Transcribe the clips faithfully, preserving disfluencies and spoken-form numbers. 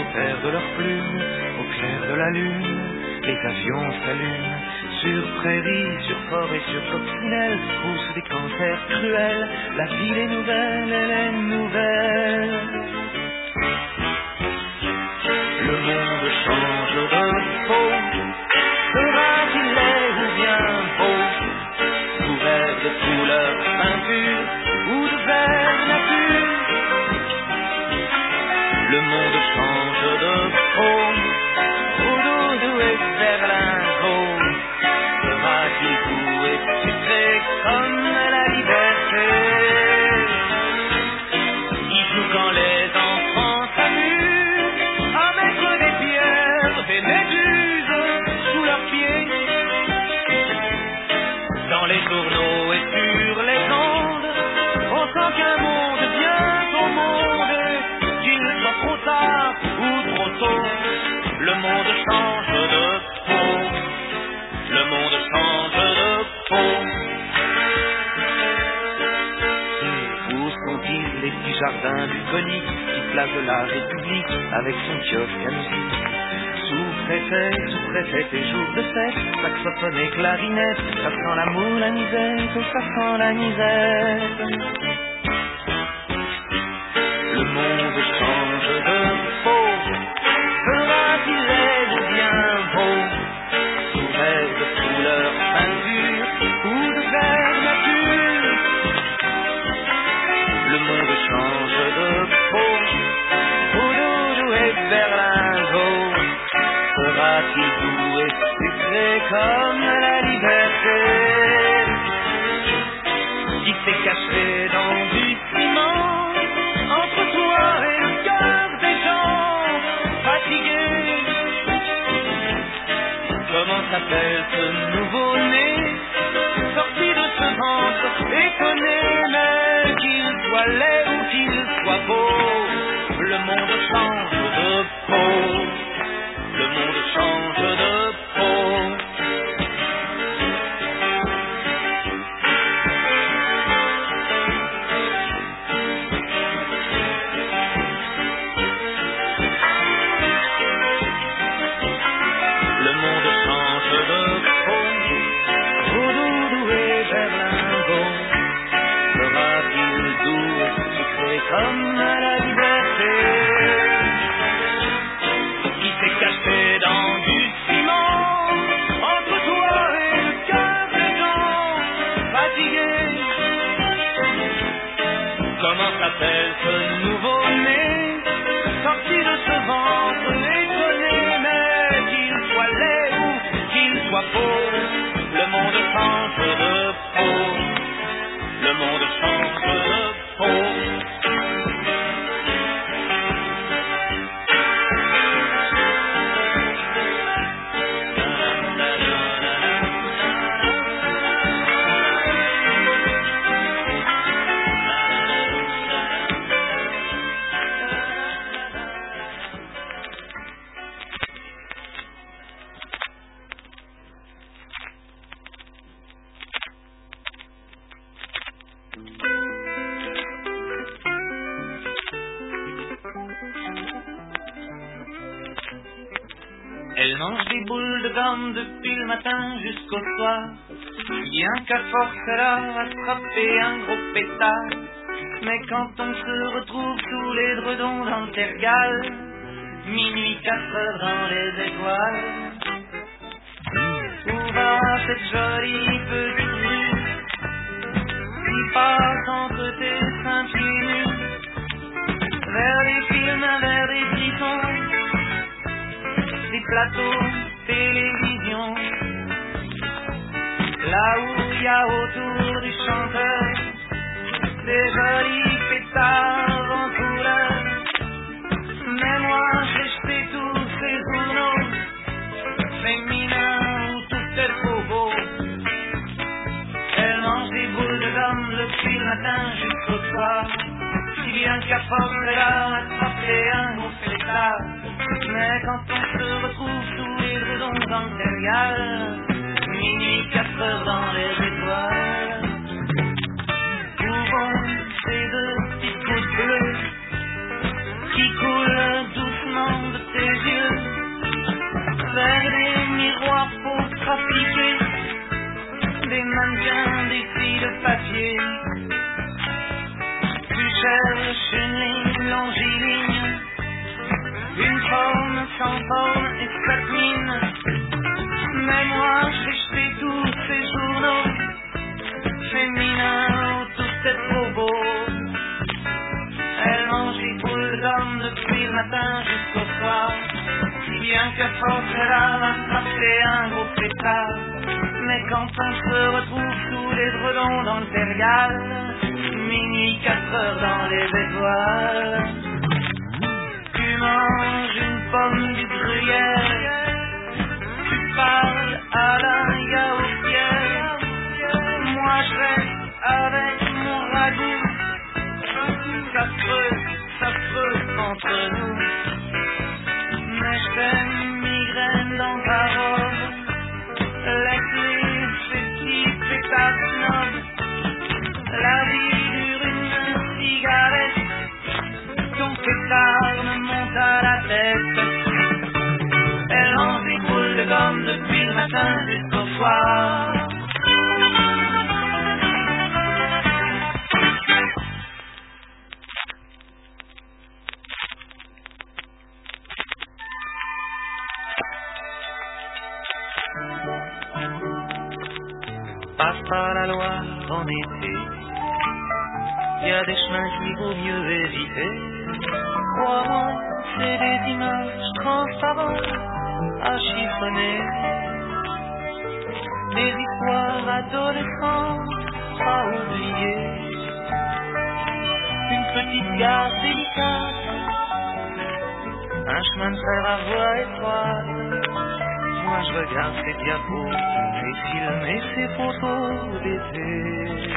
faire de leurs plumes au clair de la lune. Les avions s'allument sur prairies, sur forêts, sur coccinelles, poussent des cancers cruels. La ville est nouvelle, elle est nouvelle. Le monde change de peau, sera-t-il laid ou bien beau, couvert de couleurs impures ou de vert nature? Le monde change de peau, Oudoudou et Berlingot, sera-t-il doux et sucré comme la liberté? Il joue quand les enfants s'amusent à mettre des pierres, des méduses sous leurs pieds. Dans les journaux et sur les ondes, on sent qu'un monde vient au monde, qu'il soit trop tard ou trop tôt. Le monde change de peau, le monde change de peau. Où sont-ils les petits jardins bucoliques qui place de la République avec son kiosque à musique? Sous-préfet, sous-préfet et jours de fête, saxophone et clarinette, ça sent l'amour, la misère, ça sent la misère. Le monde change de peau, sera-t-il laid ou bien beau, couvert de couleurs peinture ou de vert nature? Le monde change de peau, Oudoudou et Berlingot, sera-t-il doux et sucré comme la liberté? Qui s'est caché dans du ciment entre toi et le cœur des gens fatigués? Comment s'appelle ce nouveau-né sorti de ce ventre étonné? Mais qu'il soit laid ou qu'il soit beau, le monde change de peau, le monde change de peau. Le monde change de peau, Oudoudou et Berlingot, sera-t-il doux et sucré comme la liberté? Qui s'est caché dans du ciment entre toi et le cœur des gens fatigués? Comment s'appelle ce nouveau-né sorti de ce ventre étonné? Mais qu'il soit laid ou qu'il soit beau, le monde change de peau, le monde change de peau. Elle mange des boules de gomme depuis le matin jusqu'au soir. Bien qu'à force elle a attrapé un gros pétard. Mais quand on se retrouve sous les dredons dans le tergal, minuit quatre heures dans les étoiles, où va cette jolie petite rue qui passe entre tes seins pieds nus, vers les films, vers les frissons, des plateaux, télévision, là où il y a autour du chanteur des jolis pétards en couleur. Mais moi j'ai jeté tous ces journaux féminins où tout est trop beau. Elle mange des boules de gomme depuis le matin jusqu'au soir, si bien qu'à force elle a attrapé un gros pétard. Mais quand on se retrouve sous les dredons dans le tergal, minuit quatre heures dans les étoiles, où vont ces deux petites gouttes bleues qui coulent doucement de le papier. Tu cherches une ligne longiligne, une forme sans forme et cette mine. Mais moi j'ai jeté tous ces journaux féminins où tout est trop beau. Elle mange des boules d'hommes depuis le matin jusqu'au soir, si bien que force elle a attrapé un gros pétard. Mais quand on se retrouve sous les dredons dans le Périal, minuit quatre heures dans les étoiles, tu manges une pomme du gruyère, tu parles à la yaourtière, moi je reste avec mon ragoût. Ça creuse, ça creuse entre nous. Mais je fais une migraine dans ta robe, laisse-les, ces petits pétasses snobs. La vie dure une cigarette, ton pétard me monte à la tête. Elle lance des boules de gomme depuis le matin jusqu'au soir. Passe par la Loire en été, il y a des chemins qu'il vaut mieux éviter. Crois-moi, c'est des images transparentes à chiffonner, des histoires adolescentes à oublier. Une petite gare délicate, un chemin de fer à voie étroite. Moi je regarde ces diapos, ces films et ces photos d'été.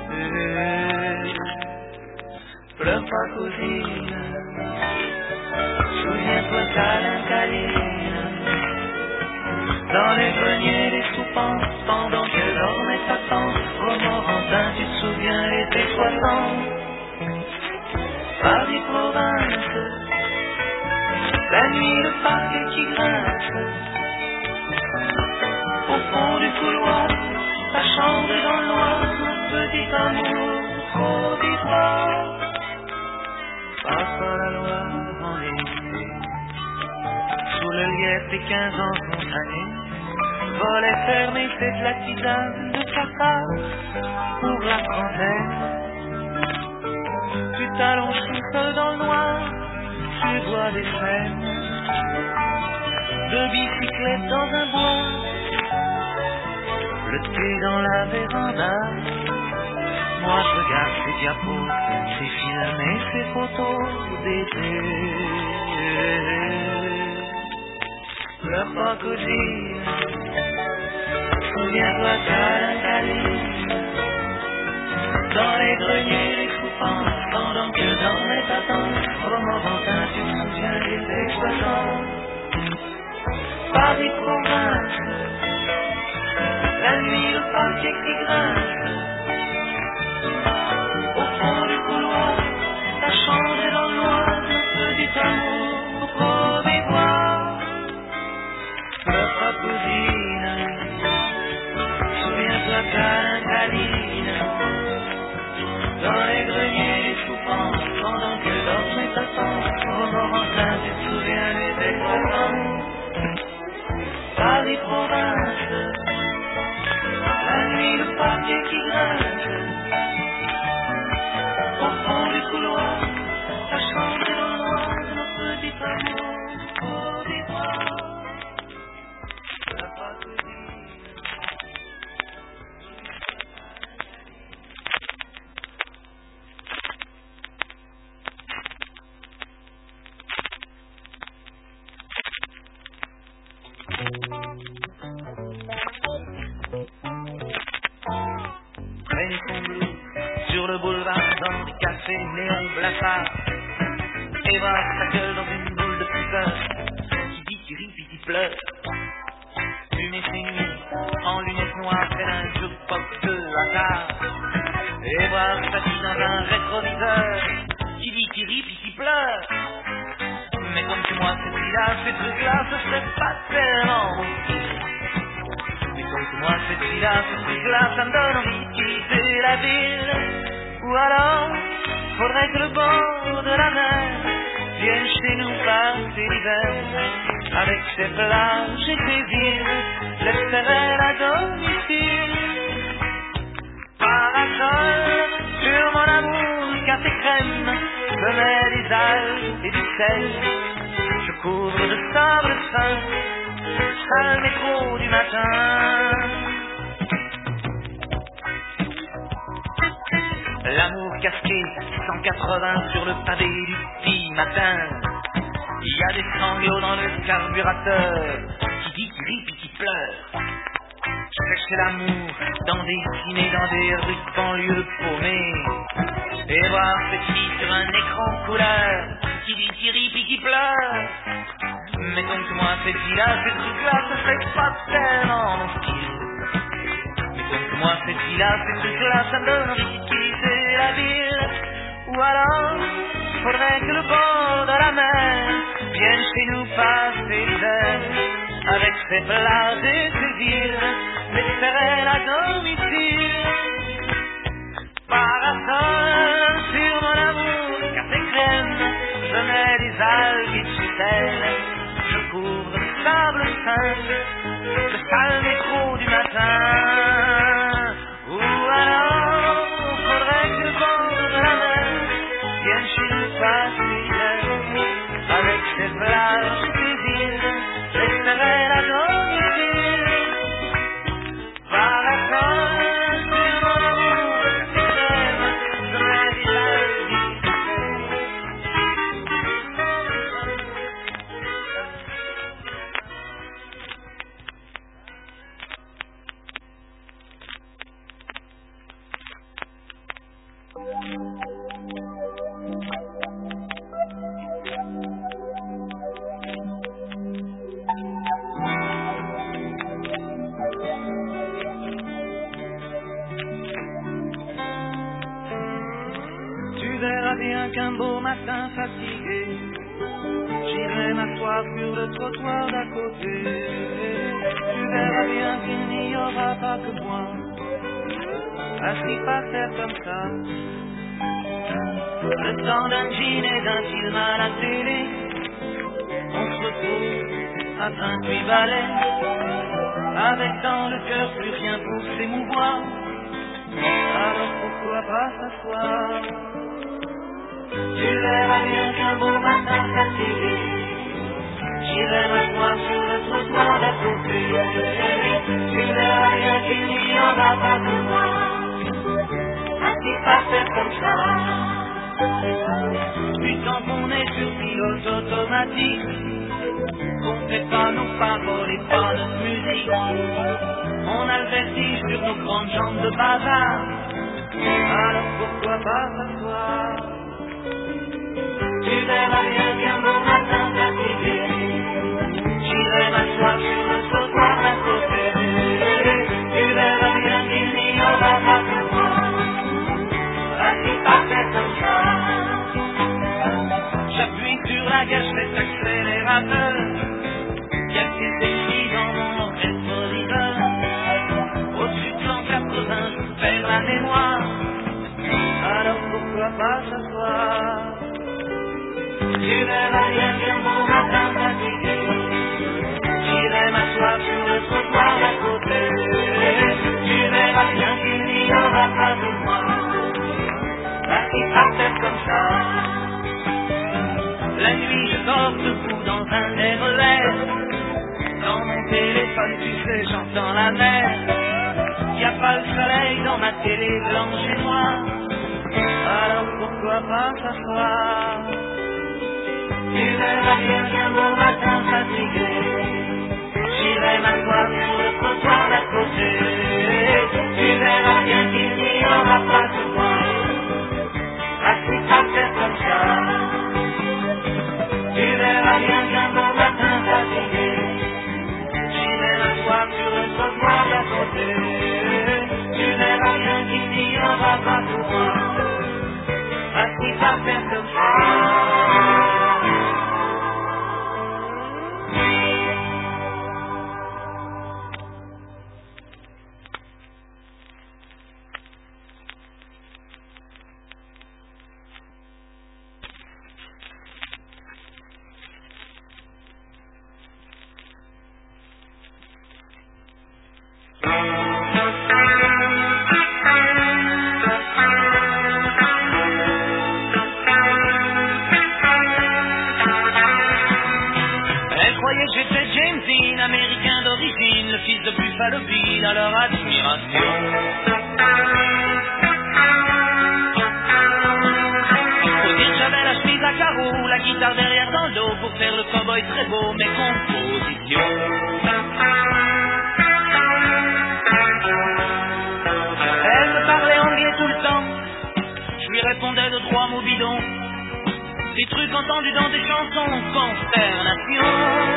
Pleure pas cousine, souviens-toi câlin câline, dans les greniers les soupants, pendant que dormait sa tante. Romorantin, tu te souviens l'été soixante, Paris province, la nuit le parquet qui grince. Au fond du couloir, ta chambre dans le noir, mon petit amour provisoire. Passe par la Loire en été, sous le lièvre des quinze ans spontanés. Volet fermé, c'est de la tisane de papa pour la trentaine. Tu t'allonges tout seul dans le noir, tu bois des frênes, deux bicyclettes dans un bois, le thé dans la véranda. Moi je regarde ces diapos, ces films et ces photos d'été. Pleure pas cousine, souviens-toi câlin câline, dans les greniers les coupants, pendant que dormait ta tante. Romorantin, tu te souviens l'été soixante, Paris province, la nuit le parquet qui grince. Au fond du couloir, ta chambre est dans le noir, mon petit amour provisoire. Pleure pas cousine, souviens-toi câlin câline, dans les greniers les soupants, pendant que dormait ta tante. Romorantin, tu te souviens l'été soixante, Paris province, la nuit le parquet qui grince. Au fond du couloir, ta chambre est dans le noir, mon petit amour provisoire. La parodie. Traîner son blues sur le boulevard dans le café Néon Blafard, et voir sa gueule dans une boule de pudeur, qui dit qu'il rit puis qui pleure. Fumer ses nuits en lunettes noires près d'un jukebox de hasard, et voir sa fille dans un rétroviseur, qui dit qu'il rit puis qui pleure. Mais comme chez moi ces là ces trucs-là, ce serait pas tellement. Mais comme chez moi ces cette vie-là, ce truc-là, ça me donne envie de quitter la ville. Ou alors, faudrait que le bord de la mer vienne chez nous passer l'hiver. Avec ses plages et ses îles, l'espérer à domicile. Parasol sur mon amour, café crème, je mets des algues et du sel. Je couvre de sable fin, sale métro du matin. L'amour casqué, cent quatre-vingts sur le pavé du petit matin. Il y a des sanglots dans le carburateur, qui dit qu'il rit puis qui pleure. Je cherchais l'amour dans des dîners, dans des rues de banlieue paumées. Et voir cette fille sur un écran couleur, qui dit qu'il rit puis qui pleure. Mais donc moi cette vie-là, ces trucs-là, ce serait pas tellement mon style. Mais donc moi cette vie-là, ces trucs-là, ça me donne envie de quitter la ville. Ou alors, faudrait que le bord de la mer vienne chez nous passer l'hiver. Avec ses plages et ses îles, l'espérer à domicile. Parasol sur mon amour, café crème, je mets des algues et du sel. Je couvre de sable fin, le sale métro du matin. Ou alors, faudrait que le bord de la mer vienne chez nous passer l'hiver. Avec ses plages et ses îles, l'espérer à domicile. Parasol sur mon amour, café crème, je mets des algues et du Tu verras bien qu'un beau matin fatigué, j'irai m'asseoir sur le trottoir d'à côté. Tu verras bien qu'il n'y aura pas que moi, assis par terre comme ça. Le temps d'un jean et d'un film à la télé, on se retrouve à vingt-huit balais, avec dans le cœur plus rien pour s'émouvoir. Alors pourquoi pas s'asseoir? Tu verras bien qu'un beau matin fatigué, j'irai m'asseoir sur le trottoir d'à côté. Tu verras bien qu'il n'y aura pas que moi, assis par terre comme ça. Puis tant qu'on est sur pilote automatique, qu'on fait pas nos paroles et pas notre musique, on a le vertige sur nos grandes jambes de bavard. Alors pourquoi pas s'asseoir? Tu verras bien qu'un beau matin fatigué, j'irai m'asseoir sur le trottoir d'à côté. Tu verras bien qu'il n'y aura pas que moi, assis par terre comme ça. J'appuie sur la gâchette accélérateur, y'a que écrit dans mon rétroviseur. Au-dessus de l'an quatre-vingts, je perds la mémoire. Alors pourquoi pas s'asseoir? Tu verras bien qu'un beau matin fatigué, j'irai m'asseoir sur le trottoir d'à côté. Tu verras bien qu'il n'y aura pas de moi, assis par terre comme ça. La nuit je dors debout dans un air. Dans mon téléphone tu sais j'entends la mer. Y'a pas le soleil dans ma télé blanche et noire. Alors pourquoi pas s'asseoir? Tu verras bien qu'un beau matin fatigué, j'irai m'asseoir sur le trottoir d'à côté. Tu verras bien qu'il n'y aura pas que moi, assis par terre comme ça. Tu verras bien qu'un beau matin fatigué, j'irai m'asseoir sur le trottoir d'à côté. Tu verras bien qu'il n'y aura pas que moi, assis par terre comme ça. bas le vide à leur admiration. Faut dire que j'avais la chemise à carreaux, la guitare derrière dans le dos pour faire le cowboy très beau, mes compositions. Elle me parlait anglais tout le temps, je lui répondais de trois mots bidons, des trucs entendus dans des chansons, consternation.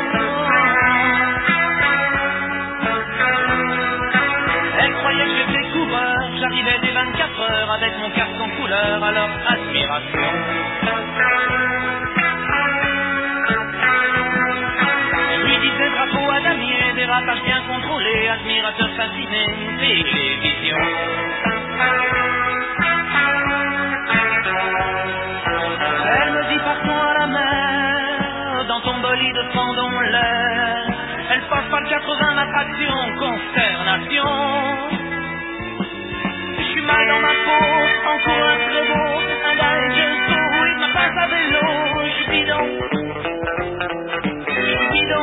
Elle croyait que j'étais coureur, j'arrivais des vingt-quatre heures avec mon casque en couleur, à leur admiration. Je lui disais drapeau à damier, dérapage bien contrôlé, admirateur fasciné, télévision. Elle me dit partons à la mer, dans ton bolide fendons l'air. Elle passe par le quatre-vingts, l'attraction, consternation. Je suis mal dans ma peau, encore un très beau, un dingue saut, il m'a pas à vélo, je suis bidon, je suis bidon.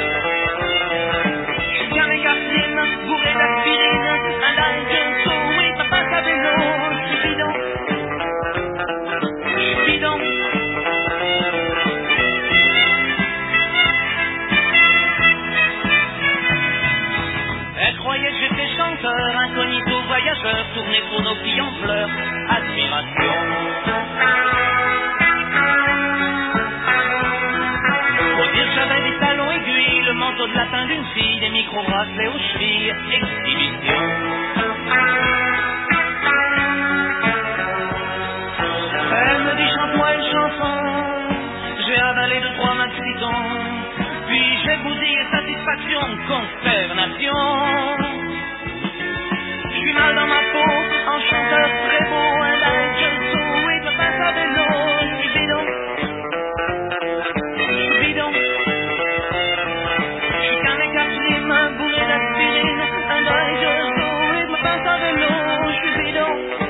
Je suis bien méga-slim, bourré d'aspirine, un dingue saut, il m'a pas à vélo, je suis bidon, je suis bidon. Elle croyait que j'étais chanteur, incognito voyageur, tourné pour nos filles en fleurs, admiration. Faut dire que j'avais des talons aiguilles, le manteau de latin d'une fille, des micro-bracelets aux chevilles, exhibition. Elle me dit chante-moi une chanson, j'ai avalé deux trois maxitons, puis j'ai bousillé satisfaction, consternation. Je suis mal dans ma peau, en chanteur très beau, un dingue saut, il me passe à vélo, je suis bidon, je suis bidon. Je suis qu'un mec à slim, bourré d'aspirine, un dingue saut, il me passe à vélo, je suis bidon,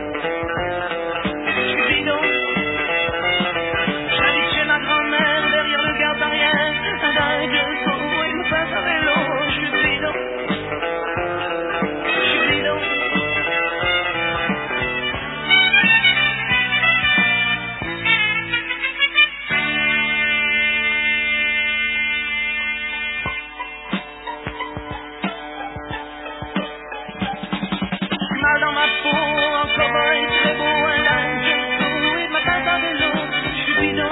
je suis bidon. J'habite chez ma grand-mère, derrière le garde arrière, un dingue saut, il me passe à vélo, je suis bidon, je suis bidon. Mal dans ma peau, en cowboy très beau, un dingue saut, il me passe à vélo, je suis bidon,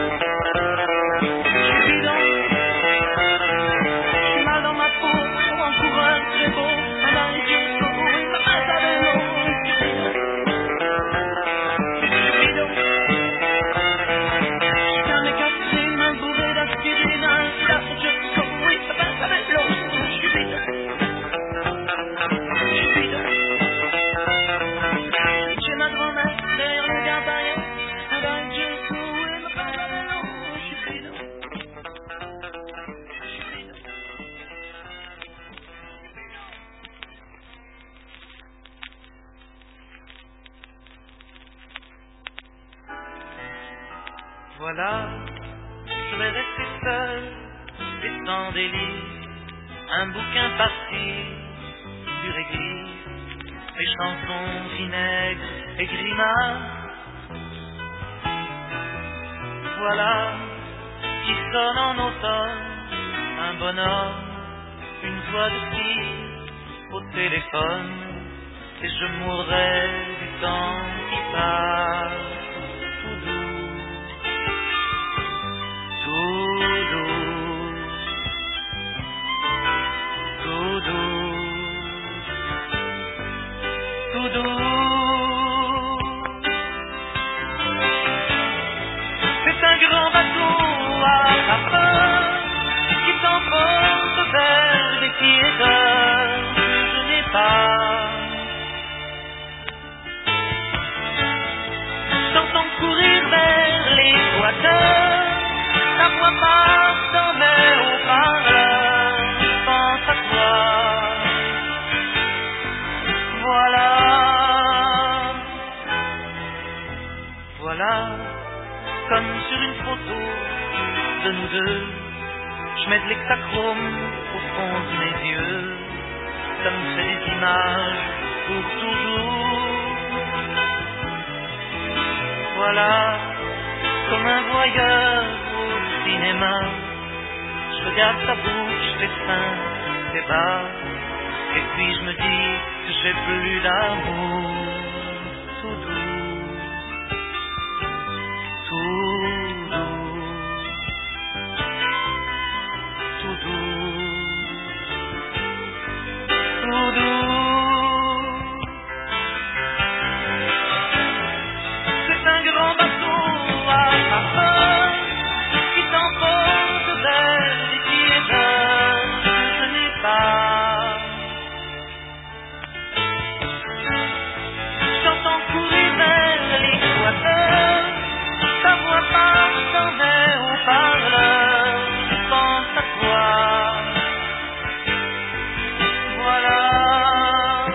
je suis bidon. Je suis mal dans ma peau, en coureur très beau, un dingue saut, il me passe à vélo, je suis bidon, je suis bidon. Je suis qu'un mec à slim, bourré d'aspirine, un dingue saut, il me passe à vélo, je suis bidon, je suis bidon. Chez ma grand-mère, derrière le garde arrière, un dingue saut, il me passe à vélo, je suis bidon, je suis bidon. Voilà, je vais rester seul et sans délice, un bouquin parti sur église, les chansons vinaigre et grimaces. Voilà, qui sonne en automne, un bonhomme, une voix de fille au téléphone, et je mourrai du temps qui passe, tout doux, tout doux, tout doux, tout doux. C'est un grand bateau à vapeur qui s'enfonce vers des piéteurs que je n'ai pas. J'entends courir vers l'équateur, la voix passe dans mes haut-parleurs, je pense à toi. Voilà, voilà, comme sur une photo de nous deux, je mets de l'hexachrome au fond de mes yeux, ça me fait des images pour toujours. Voilà, comme un voyeur au cinéma, je regarde sa bouche, ses seins, ses bas, et puis je me dis que j'ai plus d'amour. Tout doux, tout doux, tout doux, tout doux. C'est un grand bateau à vapeur qui t'emporte vers des pieds que je n'ai pas. J'entends courir vers l'équateur, ta voix passe dans mes haut-parleurs, je pense à toi. Voilà.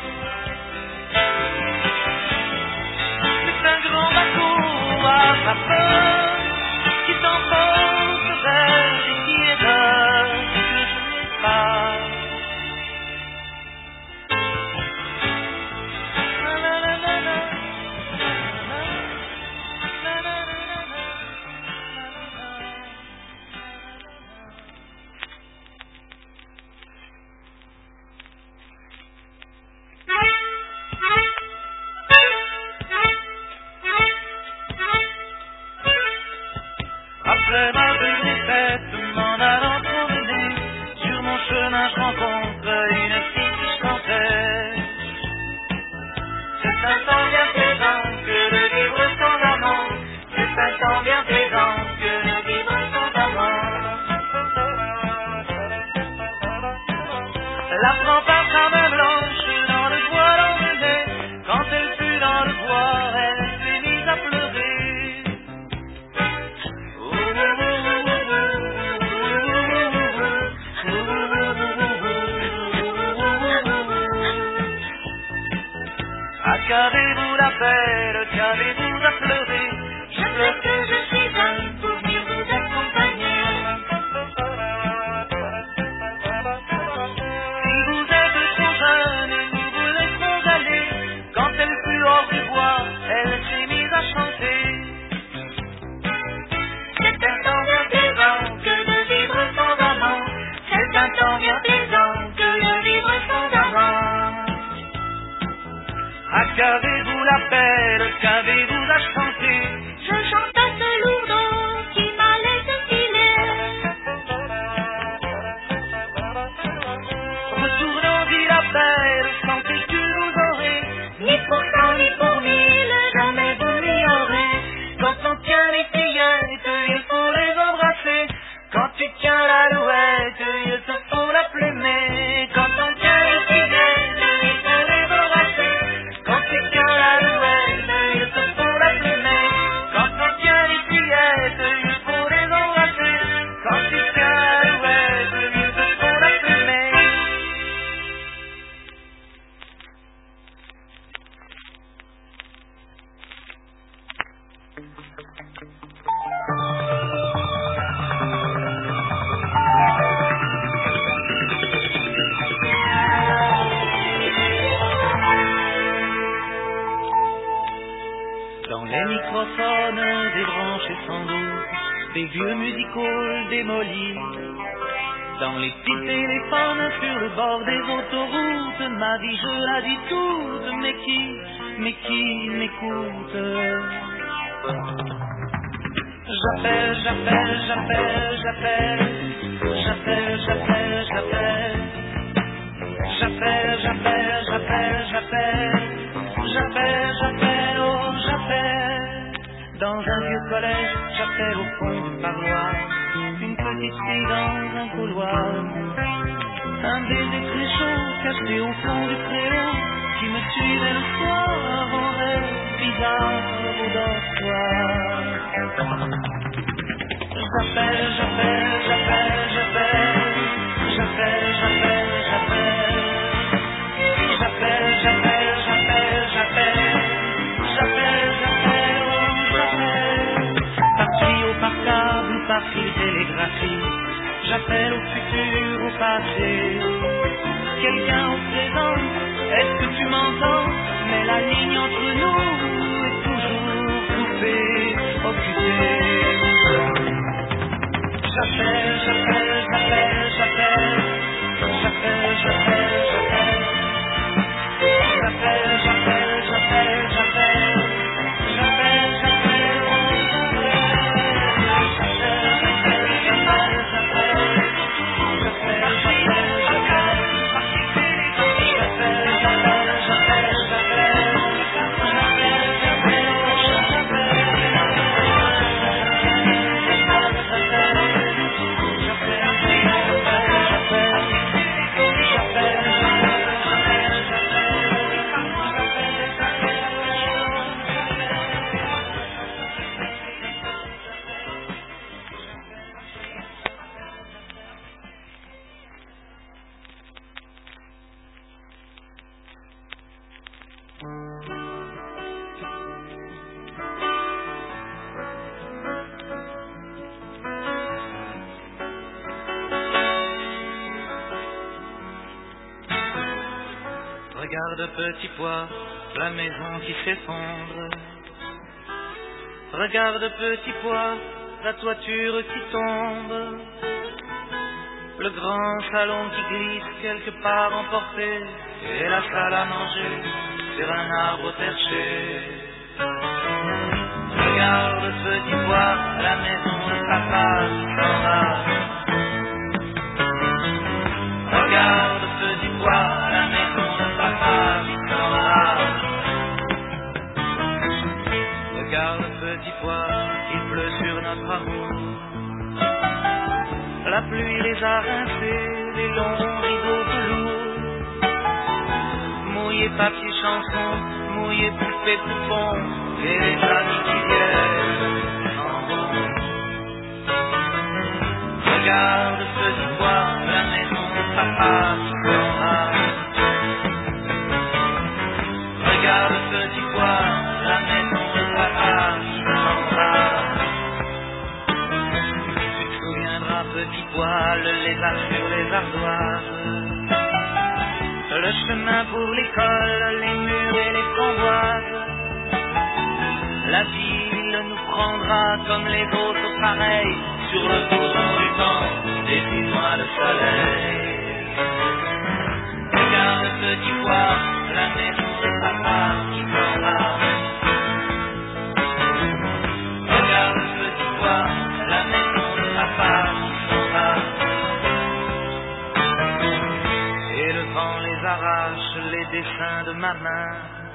C'est un grand bateau à vapeur qui t'emporte vers des pieds que je n'ai pas. Après ma journée faite, m'en allant promener, sur mon chemin je rencontre une fille qui chantait. C'est un temps bien plaisant que de vivre sans amant. C'est un temps bien plaisant que de vivre sans amant. La prend par sa main blanche dans le bois l'emmenait. Quand elle fut dans le bois, elle s'est mise à pleurer. Qu'avez-vous la belle, qu'avez-vous à pleurer? Je pleure que je suis jeune pour venir vous accompagner. Si vous êtes trop jeune et vous vous laissez aller, quand elle fut hors du bois, elle s'est mise à chanter. C'est un temps bien plaisant que de vivre sans amant. C'est un temps bien plaisant que de vivre sans amant. Ah, qu'avez-vous la belle, qu'avez-vous à chanter? Je chante à ce lourdeau qui m'a laissé filer. Retournons, dit la belle, sentez que vous aurez, ni pour cent, ni pour mille, jamais vous n'y aurez. Quand on tient les fillettes, il faut les embrasser. Quand tu tiens l'alouette, il te faut la plumer. Quand on tient les fillettes, il faut les embrasser. Quand tu tiens l'alouette, il te faut la plumer. Quand on tient les fillettes, il faut les embrasser. Quand tu tiens l'alouette, il te faut la plumer. Dans les microphones débranchés sans doute, des vieux musicals démolis. Dans les petits téléphones sur le bord des autoroutes, ma vie je la dis toute, mais qui, mais qui m'écoute? J'appelle, j'appelle, j'appelle, j'appelle, j'appelle, j'appelle, j'appelle, j'appelle, j'appelle, j'appelle, j'appelle, j'appelle, j'appelle, oh j'appelle. Dans un vieux collège, j'appelle au fond du parloir, une petite fille dans un couloir, un baiser très chaud caché au fond du préau, qui me suivait le soir en rêve bizarre au dortoir. J'appelle, j'appelle, j'appelle, j'appelle, j'appelle, j'appelle, j'appelle, j'appelle, j'appelle, j'appelle, j'appelle, j'appelle, j'appelle, oh j'appelle, par tuyau, par câble, par fil télégraphique, j'appelle au futur, au passé, quelqu'un au présent. Est-ce que tu m'entends? Mais la ligne entre nous est toujours coupée, occupée. J'appelle, j'appelle, j'appelle, j'appelle. J'appelle, j'appelle, j'appelle. J'appelle, j'appelle, j'appelle, j'appelle. J'appelle, j'appelle, Regarde petit pois, la maison qui s'effondre. Regarde petit pois, la toiture qui tombe. Le grand salon qui glisse quelque part emporté. Et la salle à manger sur un arbre perché. Regarde petit pois, la maison de papa qui s'en va. Regarde petit pois, la maison de papa qui s'en va. Regarde petit pois, il pleut sur notre amour. La pluie les a rincés, les longs rideaux velours. Mouillé papier chanson, mouillé poupée poupon, et les amis qui viennent s'en vont. Regarde petit pois, la maison de papa qui s'en va. Regarde petit pois, la maison de papa qui s'en va. Tu te souviendras petit pois, le lézard sur les ardoises. Le chemin pour l'école, les murs et les framboises. La ville nous prendra comme les autres pareils, sur le courant du temps, des six mois de soleil. Regarde petit pois, la maison de papa qui s'en va. Regarde petit pois, la maison de papa qui s'en va. Et le vent les arrache, les dessins de ma main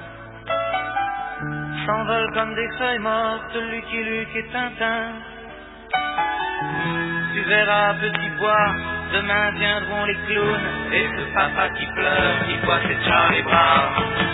s'envolent comme des feuilles mortes, Lucky Luke et Tintin. Tu verras petit pois, demain viendront les clowns, et ce papa qui pleure, dis-toi c'est Charlie Brown.